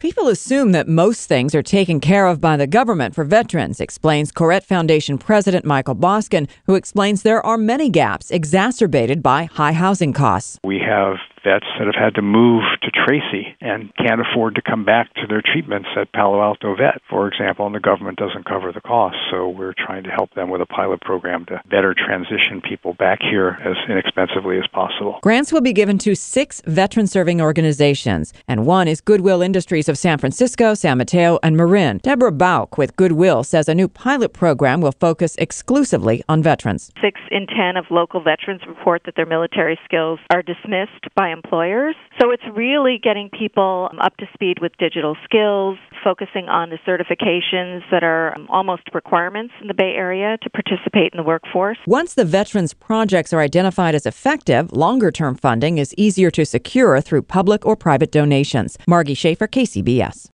People assume that most things are taken care of by the government for veterans, explains Corette Foundation President Michael Boskin, who explains there are many gaps exacerbated by high housing costs. We have vets that have had to move to Tracy and can't afford to come back to their treatments at Palo Alto Vet, for example, and the government doesn't cover the costs. So we're trying to help them with a pilot program to better transition people back here as inexpensively as possible. Grants will be given to 6 veteran-serving organizations, and one is Goodwill Industries of San Francisco, San Mateo, and Marin. Deborah Bauk with Goodwill says a new pilot program will focus exclusively on veterans. 6 in 10 of local veterans report that their military skills are dismissed by employers. So it's really getting people up to speed with digital skills, focusing on the certifications that are almost requirements in the Bay Area to participate in the workforce. Once the veterans' projects are identified as effective, longer-term funding is easier to secure through public or private donations. Margie Schaefer, KCBS.